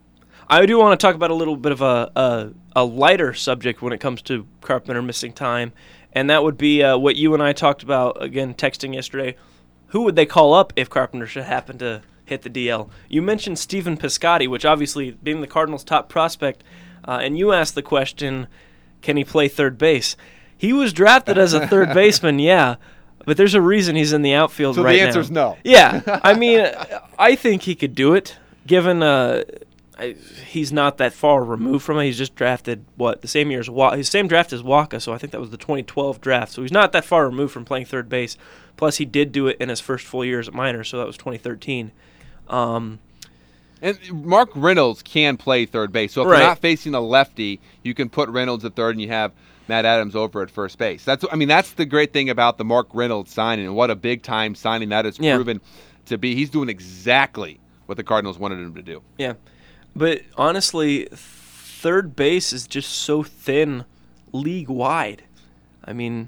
I do want to talk about a little bit of a, a a lighter subject when it comes to Carpenter missing time, and that would be uh, what you and I talked about, again, texting yesterday. Who would they call up if Carpenter should happen to hit the D L. You mentioned Stephen Piscotty, which obviously being the Cardinals' top prospect, uh, and you asked the question, can he play third base? He was drafted as a third baseman, yeah, but there's a reason he's in the outfield so right now. So the answer's no. Yeah, I mean, I think he could do it, given uh, I, he's not that far removed from it. He's just drafted, what, the same year as Waka, his same draft as Waka, so I think that was the twenty twelve draft. So he's not that far removed from playing third base. Plus, he did do it in his first full years at minors, so that was twenty thirteen. Um, and Mark Reynolds can play third base, so if right. you're not facing a lefty, you can put Reynolds at third, and you have Matt Adams over at first base. That's, I mean, that's the great thing about the Mark Reynolds signing, and what a big-time signing that has yeah. proven to be. He's doing exactly what the Cardinals wanted him to do. Yeah, but honestly, third base is just so thin league-wide. I mean,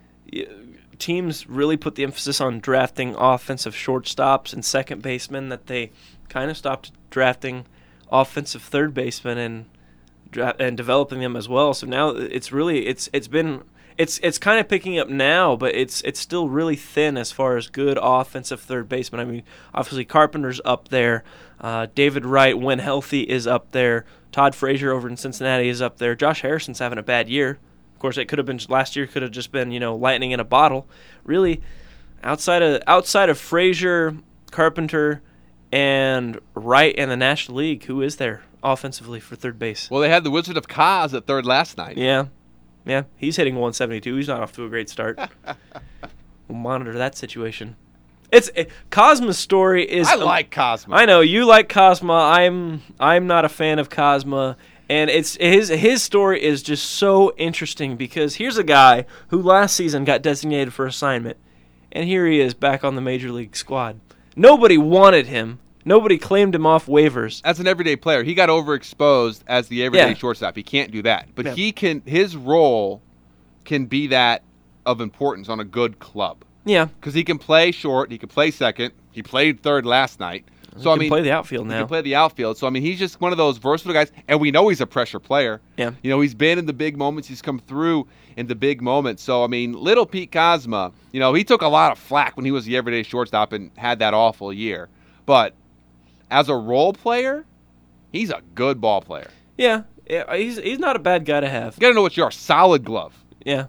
teams really put the emphasis on drafting offensive shortstops and second basemen that they kind of stopped drafting offensive third basemen and dra- and developing them as well. So now it's really it's it's been it's it's kind of picking up now, but it's it's still really thin as far as good offensive third basemen. I mean, obviously Carpenter's up there, uh, David Wright, when healthy, is up there. Todd Frazier over in Cincinnati is up there. Josh Harrison's having a bad year. Of course, it could have been last year. Could have just been, you know, lightning in a bottle. Really, outside of outside of Frazier, Carpenter, and Wright in the National League, who is there offensively for third base? Well, they had the Wizard of Kaz at third last night. Yeah, yeah, he's hitting one seventy-two. He's not off to a great start. We'll monitor that situation. It's it, Cosma's story is. I like Cosma. I know you like Cosma. I'm I'm not a fan of Cosma. And it's his his story is just so interesting because here's a guy who last season got designated for assignment, and here he is back on the Major League squad. Nobody wanted him. Nobody claimed him off waivers. As an everyday player, he got overexposed as the everyday Yeah. shortstop. He can't do that. But Yeah. he can. His role can be that of importance on a good club. Yeah, Because he can play short. He can play second. He played third last night. he So I can mean, play the outfield he now. can play the outfield. So I mean, he's just one of those versatile guys, and we know he's a pressure player. Yeah. You know, he's been in the big moments. He's come through in the big moments. So I mean, little Pete Cosma, you know, he took a lot of flack when he was the everyday shortstop and had that awful year. But as a role player, he's a good ball player. Yeah, yeah, he's he's not a bad guy to have. You got to know what you are. Solid glove. Yeah.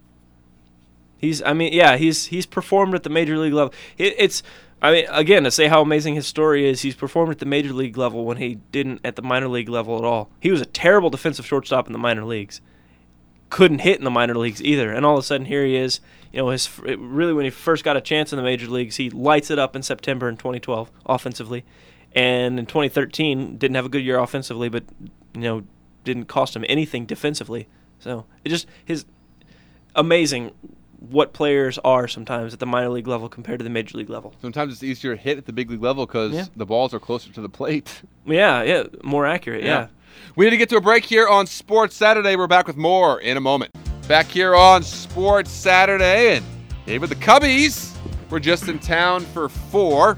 He's, I mean, yeah, he's he's performed at the Major League level. It, it's, I mean, again, to say how amazing his story is, he's performed at the Major League level when he didn't at the minor league level at all. He was a terrible defensive shortstop in the minor leagues. Couldn't hit in the minor leagues either. And all of a sudden, here he is. You know, his it, really when he first got a chance in the major leagues, he lights it up in September in twenty twelve offensively. And in twenty thirteen, didn't have a good year offensively, but, you know, didn't cost him anything defensively. So, it just, his, amazing what players are sometimes at the minor league level compared to the major league level. Sometimes it's easier to hit at the big league level because Yeah. the balls are closer to the plate. Yeah, yeah, more accurate, yeah. Yeah. We need to get to a break here on Sports Saturday. We're back with more in a moment. Back here on Sports Saturday, and David, the Cubbies were just in town for four,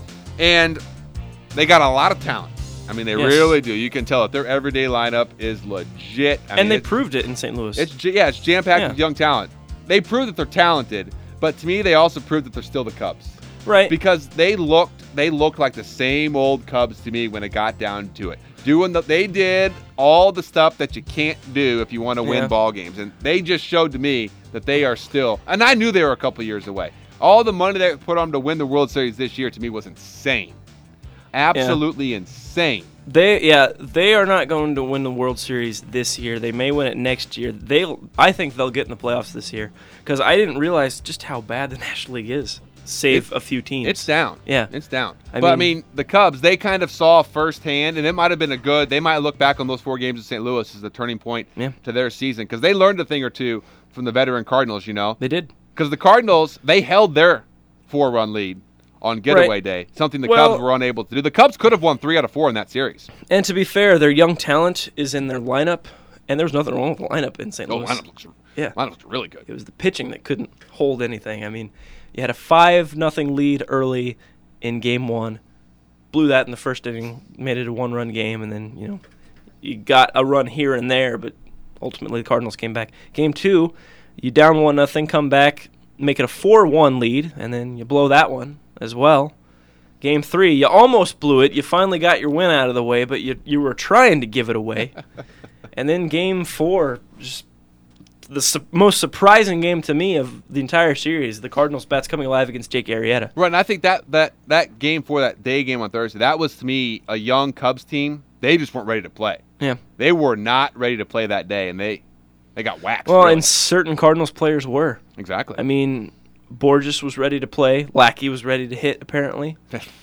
and they got a lot of talent. I mean, they Yes. really do. You can tell that their everyday lineup is legit. I and mean, they it's, proved it in Saint Louis. it's j- yeah, it's jam-packed Yeah. with young talent. They proved that they're talented, but to me, they also proved that they're still the Cubs. right. Because they looked they looked like the same old Cubs to me when it got down to it. Doing the, they did all the stuff that you can't do if you want to win Yeah. ball games, and they just showed to me that they are still. And I knew they were a couple years away. All the money they put on to win the World Series this year to me was insane, absolutely insane. They yeah, they are not going to win the World Series this year. They may win it next year. They I think they'll get in the playoffs this year because I didn't realize just how bad the National League is. Save It's- a few teams. It's down. Yeah. It's down. I but I mean- mean, the Cubs, they kind of saw firsthand, and it might have been a good, they might look back on those four games in Saint Louis as the turning point Yeah. to their season because they learned a thing or two from the veteran Cardinals, you know. They did. Because the Cardinals, they held their four-run lead on getaway Right. day, something the Well- Cubs were unable to do. The Cubs could have won three out of four in that series. And to be fair, their young talent is in their lineup, and there's nothing wrong with the lineup in Saint Oh, Louis. lineup looks, Yeah. lineup looks really good. It was the pitching that couldn't hold anything. I mean, you had a five nothing lead early in game one, blew that in the first inning, made it a one-run game, and then, you know, you got a run here and there, but ultimately the Cardinals came back. Game two, you down one nothing, come back, make it a four one lead, and then you blow that one as well. Game three, you almost blew it. You finally got your win out of the way, but you you were trying to give it away. And then game four, just the su- most surprising game to me of the entire series, the Cardinals bats coming alive against Jake Arrieta. Right, and I think that, that, that game for that day game on Thursday, that was, to me, a young Cubs team. They just weren't ready to play. Yeah. They were not ready to play that day, and they they got waxed. Well, really. and certain Cardinals players were. Exactly. I mean, Borges was ready to play. Lackey was ready to hit, apparently.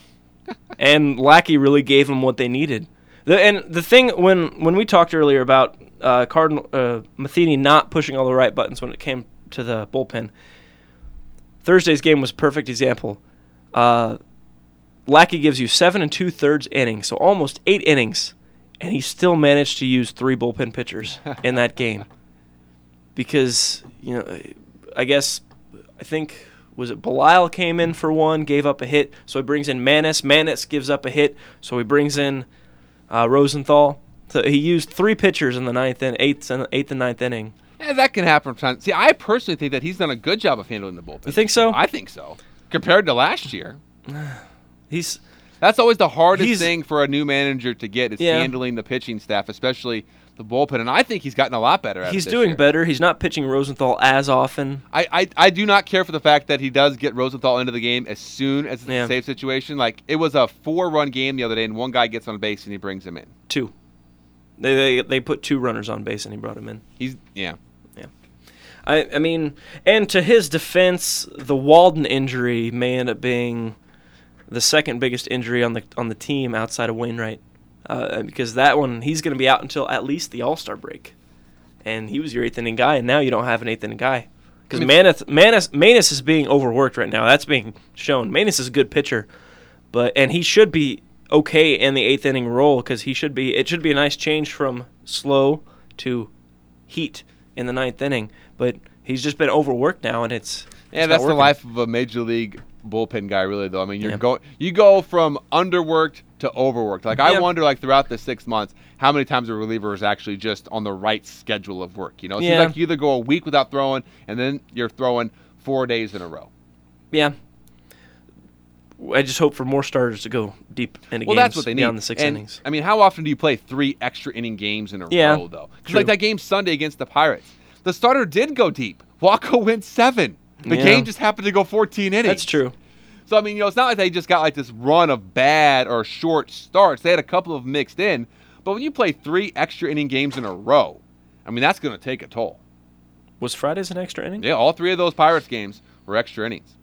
And Lackey really gave them what they needed. The, and the thing, when, when we talked earlier about uh, Cardinal uh, Matheny not pushing all the right buttons when it came to the bullpen, Thursday's game was a perfect example. Uh, Lackey gives you seven and two-thirds innings, so almost eight innings, and he still managed to use three bullpen pitchers in that game. Because, you know, I guess, I think, was it Belisle came in for one, gave up a hit, so he brings in Manis. Manis gives up a hit, so he brings in uh, Rosenthal. So he used three pitchers in the ninth and eighth and eighth and ninth inning. Yeah, that can happen from time. See, I personally think that he's done a good job of handling the bullpen. You think so? I think so. Compared to last year. He's That's always the hardest He's- thing for a new manager to get is Yeah. handling the pitching staff, especially the bullpen. And I think he's gotten a lot better at it he's this doing year. better. He's not pitching Rosenthal as often. I, I, I do not care for the fact that he does get Rosenthal into the game as soon as it's Yeah. a safe situation. Like, it was a four-run game the other day, and one guy gets on base, and he brings him in. Two. They, they they put two runners on base, and he brought him in. He's yeah. I, I mean, and to his defense, the Walden injury may end up being the second biggest injury on the on the team outside of Wainwright, uh, because that one he's going to be out until at least the All-Star break, and he was your eighth inning guy, and now you don't have an eighth inning guy because I mean, Manus Manus Manus is being overworked right now. That's being shown. Manus is a good pitcher, but and he should be okay in the eighth inning role because he should be. It should be a nice change from slow to heat in the ninth inning, but he's just been overworked now, and it's Yeah, it's that's not the working. life of a major league bullpen guy, really. Though I mean, you're Yeah. go you go from underworked to overworked. Like I Yeah. wonder, like throughout the six months, how many times a reliever is actually just on the right schedule of work. You know, it Yeah. seems like you either go a week without throwing, and then you're throwing four days in a row. Yeah. I just hope for more starters to go deep into Well, games that's what they need. beyond the six and, innings. I mean, how often do you play three extra inning games in a Yeah, row, though? Because true. like that game Sunday against the Pirates, the starter did go deep. Walker went seven. The Yeah. game just happened to go fourteen innings. That's true. So, I mean, you know, it's not like they just got like this run of bad or short starts. They had a couple of mixed in. But when you play three extra inning games in a row, I mean, that's going to take a toll. Was Friday's an extra inning? Yeah, all three of those Pirates games were extra innings.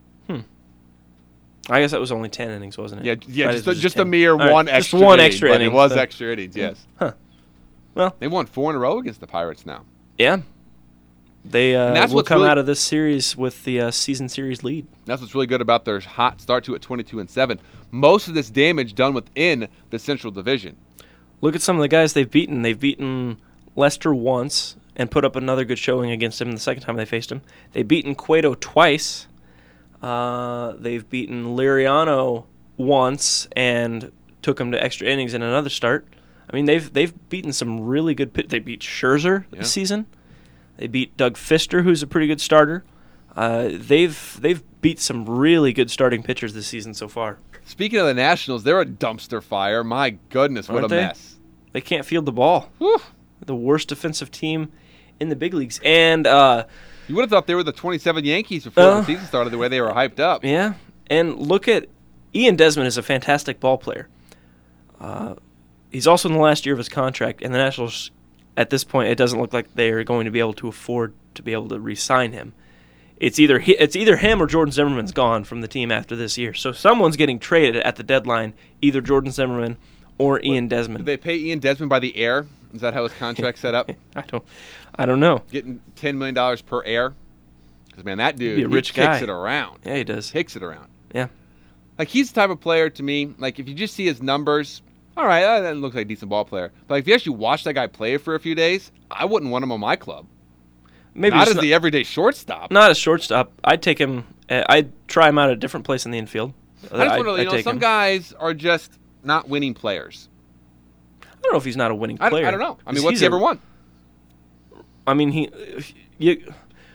I guess that was only ten innings, wasn't it? Yeah, yeah, Friday's just, a, was just a ten. mere All right, one just extra one inning, extra but inning. it was but- extra innings, yes. Well, They won four in a row against the Pirates now. yeah. They uh, And that's will what's come really- out of this series with the uh, season series lead. That's what's really good about their hot start to at twenty-two and seven. Most of this damage done within the Central Division. Look at some of the guys they've beaten. They've beaten Lester once and put up another good showing against him the second time they faced him. They've beaten Cueto twice. Uh, they've beaten Liriano once and took him to extra innings in another start. I mean, they've they've beaten some really good pit. They beat Scherzer Yeah. this season. They beat Doug Fister, who's a pretty good starter. Uh, they've they've beat some really good starting pitchers this season so far. Speaking of the Nationals, they're a dumpster fire. My goodness, what Aren't a they? mess. They can't field the ball. Whew. The worst defensive team in the big leagues. And uh, You would have thought they were the twenty-seven Yankees before Uh, the season started, the way they were hyped up. yeah, and look at Ian Desmond is a fantastic ball player. Uh, he's also in the last year of his contract, and the Nationals, at this point, it doesn't look like they are going to be able to afford to be able to re-sign him. It's either he, it's either him or Jordan Zimmerman's gone from the team after this year. So someone's getting traded at the deadline, either Jordan Zimmerman or Ian Did Desmond. they pay Ian Desmond by the air? Is that how his contract's set up? I don't, I don't know. Getting ten million dollars per air? Because, man, that dude be a rich he kicks guy. it around. Yeah, he does. Kicks it around. Yeah. Like, he's the type of player to me, like, if you just see his numbers, all right, uh, that looks like a decent ball player. But like, if you actually watch that guy play for a few days, I wouldn't want him on my club. Maybe not just as the everyday shortstop. Not a shortstop. I'd take him. uh, I'd try him out at a different place in the infield. I just I'd- want to, I'd you know, take some him. guys are just not winning players. I don't know if he's not a winning I, player. I don't know. I mean, 'Cause what's he's he a- ever won? I mean, he. You.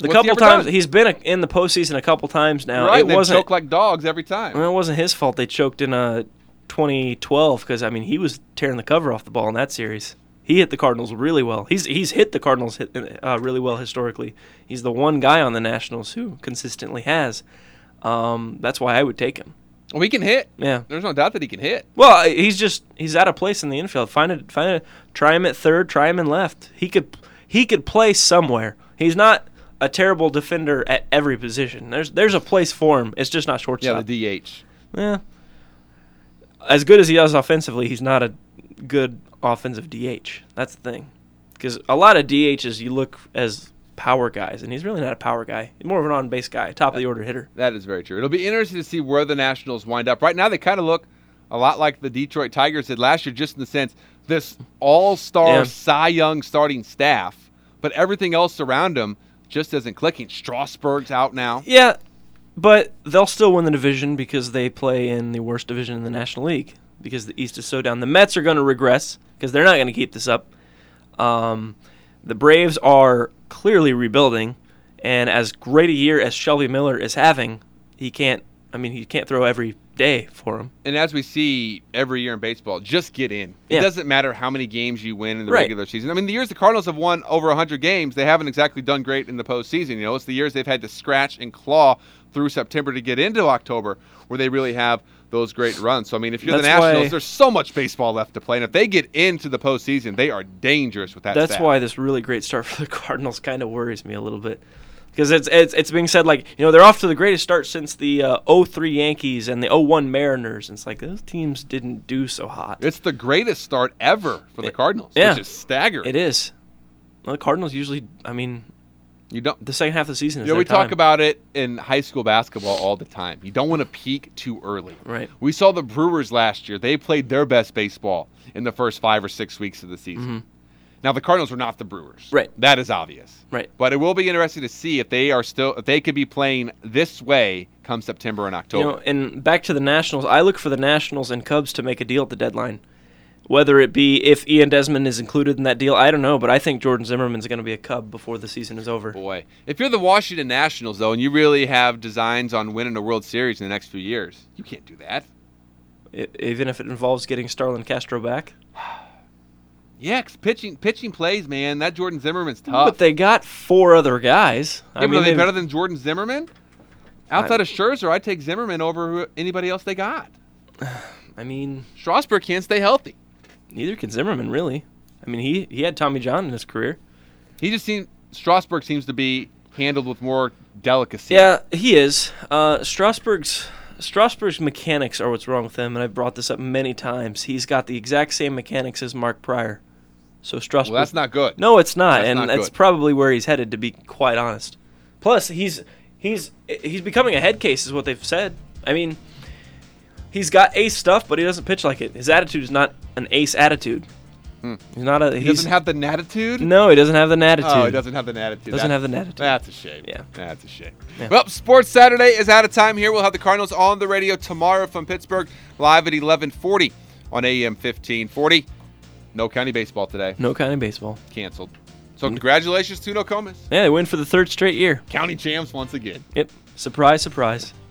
The What's he couple ever times done? he's been a, in the postseason a couple times now. Right, It they wasn't choke like dogs every time. well, it wasn't his fault they choked in uh, twenty twelve because I mean he was tearing the cover off the ball in that series. He hit the Cardinals really well. He's he's hit the Cardinals hit, uh, really well historically. He's the one guy on the Nationals who consistently has. Um, that's why I would take him. Well, he can hit. Yeah. There's no doubt that he can hit. Well, he's just he's out of place in the infield. Find it, find it. Try him at third. Try him in left. He could he could play somewhere. He's not a terrible defender at every position. There's there's a place for him. It's just not Yeah, shortstop. the D H. Yeah. As good as he does offensively, he's not a good offensive D H. That's the thing. Because a lot of D Hs you look as power guys, and he's really not a power guy. He's more of an on-base guy, top of the order hitter. That is very true. It'll be interesting to see where the Nationals wind up. Right now, they kind of look a lot like the Detroit Tigers did last year, just in the sense this all-star Yeah. Cy Young starting staff, but everything else around them just isn't clicking. Strasburg's out now. Yeah, but they'll still win the division because they play in the worst division in the National League because the East is so down. The Mets are going to regress because they're not going to keep this up. Um, the Braves are clearly rebuilding, and as great a year as Shelby Miller is having, he can't. I mean, he can't throw every day for him. And as we see every year in baseball, just get in. It Yeah. doesn't matter how many games you win in the Right. regular season. I mean, the years the Cardinals have won over one hundred games, they haven't exactly done great in the postseason. You know, it's the years they've had to scratch and claw through September to get into October where they really have those great runs. So, I mean, if you're the That's Nationals, why- there's so much baseball left to play. And if they get into the postseason, they are dangerous with that That's staff. why this really great start for the Cardinals kind of worries me a little bit. Because it's, it's it's being said, like, you know, they're off to the greatest start since the uh, oh three Yankees and the oh one Mariners. And it's like, those teams didn't do so hot. It's the greatest start ever for the Cardinals, yeah. which is staggering. It is. Well, the Cardinals usually, I mean, You don't. the second half of the season is You know, their we talk time. about it in high school basketball all the time. You don't want to peak too early. Right. We saw the Brewers last year. They played their best baseball in the first five or six weeks of the season. Mm-hmm. Now, the Cardinals were not the Brewers. Right. That is obvious. Right. But it will be interesting to see if they are still, if they could be playing this way come September and You October. know, and back to the Nationals, I look for the Nationals and Cubs to make a deal at the deadline. Whether it be if Ian Desmond is included in that deal, I don't know, but I think Jordan Zimmerman's going to be a Cub before the season is over. Boy, if you're the Washington Nationals, though, and you really have designs on winning a World Series in the next few years, you can't do that. I, even if it involves getting Starlin Castro back. Yeah, 'cause pitching, pitching plays, man. That Jordan Zimmerman's tough. But they got four other guys. Yeah, I but mean, are they they've- better than Jordan Zimmerman? Outside of Scherzer, I'd take Zimmerman over who- anybody else they got. I mean, Strasburg can't stay healthy. neither can Zimmerman, really. I mean, he, he had Tommy John in his career. He just seems Strasburg seems to be handled with more delicacy. Yeah, he is. Uh, Strasburg's Strasburg's mechanics are what's wrong with him, and I've brought this up many times. He's got the exact same mechanics as Mark Pryor. So Strasburg. Well, that's not good. No, it's not, That's and not that's good. probably where he's headed, to be quite honest. Plus, he's he's he's becoming a head case, is what they've said. I mean, he's got ace stuff, but he doesn't pitch like it. His attitude is not an ace attitude. Hmm. He's not a. He he's, doesn't have the natitude? No, he doesn't have the attitude. Oh, he doesn't have the natitude. Doesn't That- have the natitude. That's a shame. Yeah. That's a shame. Yeah. Well, Sports Saturday is out of time here. We'll have the Cardinals on the radio tomorrow from Pittsburgh, live at eleven forty on A M fifteen forty. No county baseball today. No county baseball. Canceled. So congratulations to Nokomis. Yeah, they win for the third straight year. County champs once again. Yep. Surprise, surprise.